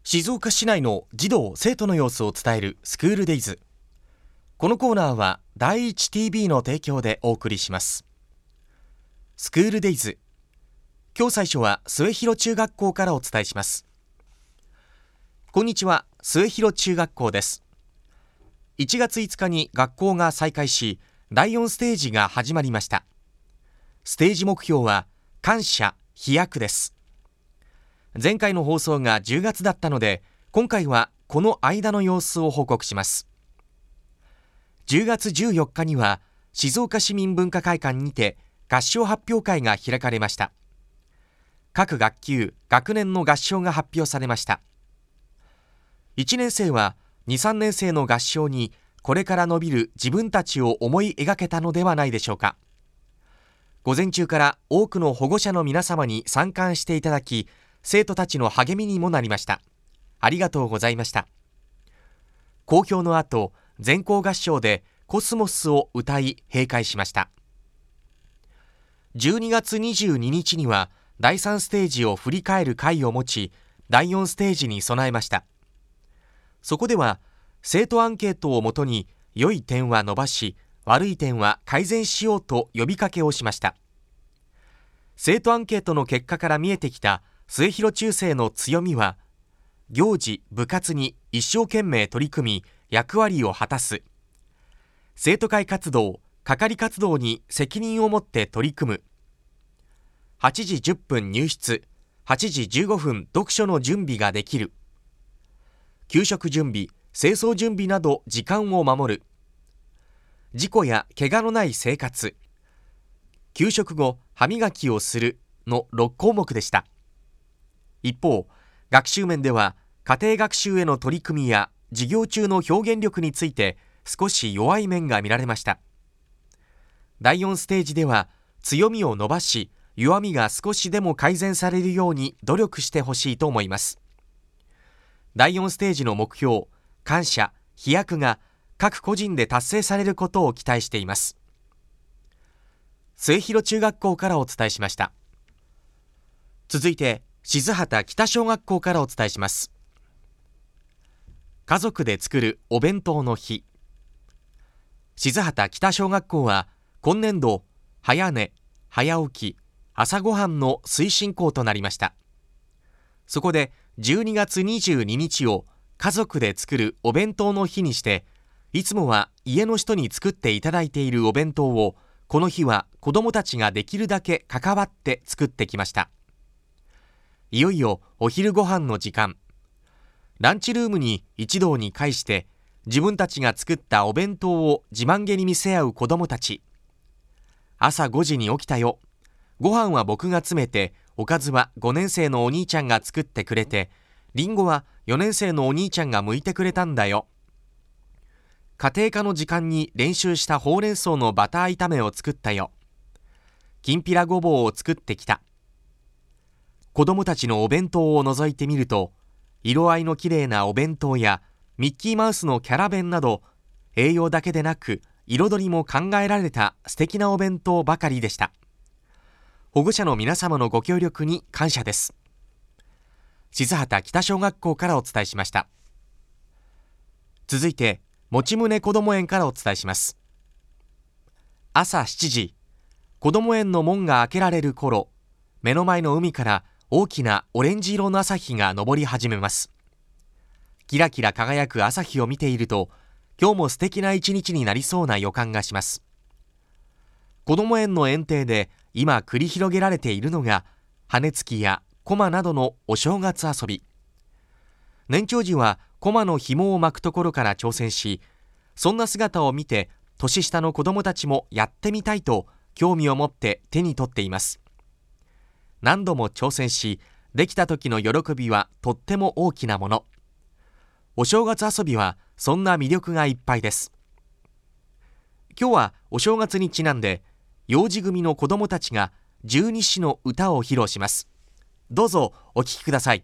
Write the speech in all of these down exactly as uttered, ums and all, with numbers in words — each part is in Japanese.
静岡市内の児童生徒の様子を伝えるスクールデイズ。このコーナーは第一 ティービー の提供でお送りします。スクールデイズ、今日最初は末広中学校からお伝えします。こんにちは、末広中学校です。いちがついつかに学校が再開し、だいよんステージが始まりました。ステージ目標は感謝・飛躍です。前回の放送がじゅうがつだったので、今回はこの間の様子を報告します。じゅうがつじゅうよっかには静岡市民文化会館にて合唱発表会が開かれました。各学級・学年の合唱が発表されました。いちねん生はに、さんねん生の合唱にこれから伸びる自分たちを思い描けたのではないでしょうか。午前中から多くの保護者の皆様に参観していただき、生徒たちの励みにもなりました。ありがとうございました。講評の後、全校合唱でコスモスを歌い閉会しました。じゅうにがつにじゅうににちにはだいさんステージを振り返る会を持ち、だいよんステージに備えました。そこでは生徒アンケートをもとに良い点は伸ばし、悪い点は改善しようと呼びかけをしました。生徒アンケートの結果から見えてきた末広中世の強みは、行事・部活に一生懸命取り組み役割を果たす、生徒会活動・係活動に責任を持って取り組む、はちじじゅっぷん入室、はちじじゅうごふん読書の準備ができる、給食準備・清掃準備など時間を守る、事故や怪我のない生活、給食後歯磨きをするのろっこうもくでした。一方、学習面では家庭学習への取り組みや授業中の表現力について少し弱い面が見られました。だいよんステージでは強みを伸ばし、弱みが少しでも改善されるように努力してほしいと思います。だいよんステージの目標、感謝・飛躍が各個人で達成されることを期待しています。末広中学校からお伝えしました。続いて静畑北小学校からお伝えします。家族で作るお弁当の日。静畑北小学校は今年度早寝、早起き、朝ごはんの推進校となりました。そこでじゅうにがつにじゅうににちを家族で作るお弁当の日にして、いつもは家の人に作っていただいているお弁当を、この日は子どもたちができるだけ関わって作ってきました。いよいよお昼ご飯の時間。ランチルームに一堂に会して、自分たちが作ったお弁当を自慢げに見せ合う子どもたち。朝ごじに起きたよ。ご飯は僕が詰めて、おかずはごねん生のお兄ちゃんが作ってくれて、りんごはよねん生のお兄ちゃんが剥いてくれたんだよ。家庭科の時間に練習したほうれん草のバター炒めを作ったよ。きんぴらごぼうを作ってきた。子供たちのお弁当を覗いてみると、色合いのきれいなお弁当やミッキーマウスのキャラ弁など、栄養だけでなく彩りも考えられた素敵なお弁当ばかりでした。保護者の皆様のご協力に感謝です。静畑北小学校からお伝えしました。続いてもちむねこども園からお伝えします。朝しちじ、こども園の門が開けられる頃、目の前の海から大きなオレンジ色の朝日が昇り始めます。キラキラ輝く朝日を見ていると、今日も素敵な一日になりそうな予感がします。こども園の園庭で今繰り広げられているのが、羽つきやこまなどのお正月遊び。年長時はこまの紐を巻くところから挑戦し、そんな姿を見て年下の子どもたちもやってみたいと興味を持って手に取っています。何度も挑戦し、できた時の喜びはとっても大きなもの。お正月遊びはそんな魅力がいっぱいです。今日はお正月にちなんで、幼児組の子どもたちが十二支の歌を披露します。どうぞお聴きください。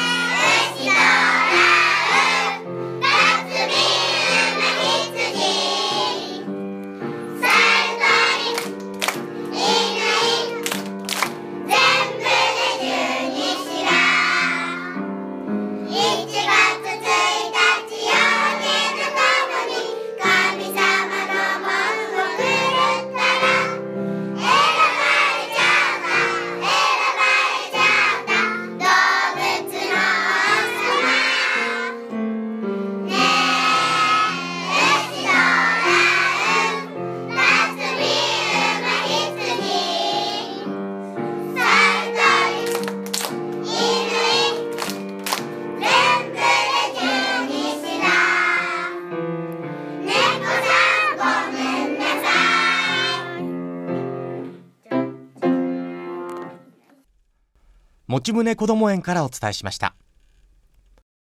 「 もちむねこども園からお伝えしました。